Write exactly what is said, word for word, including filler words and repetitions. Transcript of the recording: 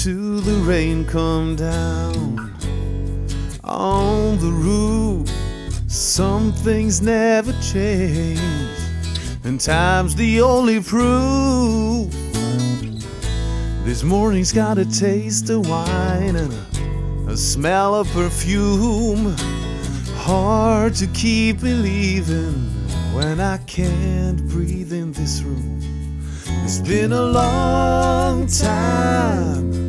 to the rain come down on the roof. Some things never change, and time's the only proof. This morning's got a taste of wine and a, a smell of perfume. Hard to keep believing when I can't breathe in this room. It's been a long time